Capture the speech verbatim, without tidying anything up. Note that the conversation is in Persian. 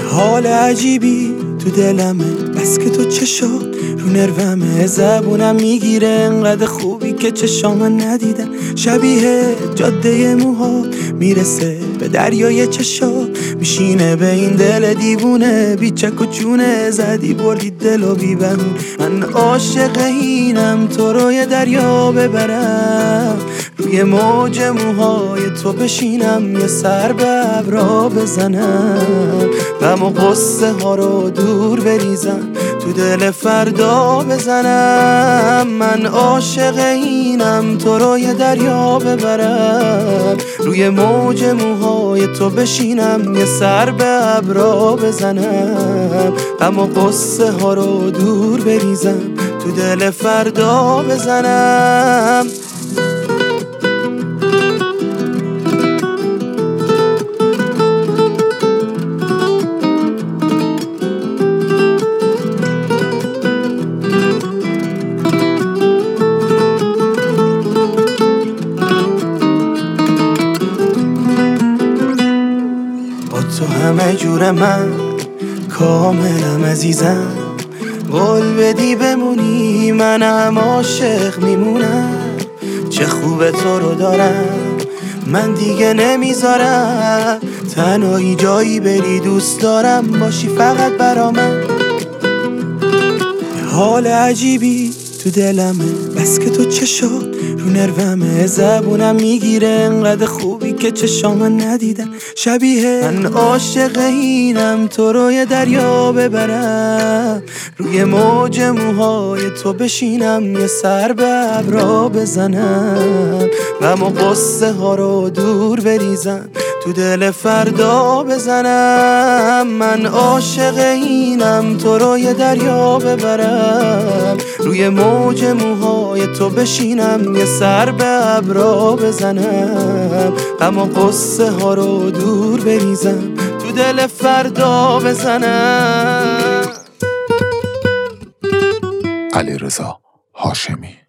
حال عجیبی تو دلمه، بس که تو چشات رو نرومه، زبونم میگیره انقدر خوبی که چشام ندیدن، شبیه جاده موها میرسه به دریای چشات، میشینه به این دل دیوونه، بیچک و چونه زدی بردی دل و بی بهون. من عاشق اینم تو رو یه دریا ببرم، روی موج موهای تو بشینم، یه سر به ابرا بزنم، غم و غصه ها رو دور بریزم، تو دل فردا بزنم. من عاشق اینم تو رو یه دریا ببرم، روی موج موهای تو بشینم، یه سر به ابرا بزنم، غم و غصه ها رو دور بریزم، تو دل فردا بزنم. تو همه جور من کاملم عزیزم، قول بدی بمونی منم عاشق میمونم، چه خوبه تو رو دارم من دیگه نمیذارم، تنهایی جایی بری دوست دارم باشی فقط برا من. حال عجیبی تو دلمه، بس که تو چشات رو نرومه، زبونم میگیره انقدر خوبی که چشام ندیدن، شبیه من عاشق اینم تو رو یه دریا ببرم، روی موج موهای تو بشینم، یه سر به ابرا بزنم، غم و غصه ها رو دور بریزم، تو دل فردا بزنم. من عاشق اینم تو رو یه دریا ببرم، روی موج موهای تو بشینم، یه سر به ابرا بزنم، غم و غصه ها رو دور بریزم، تو دل فردا بزنم. علیرضا هاشمی.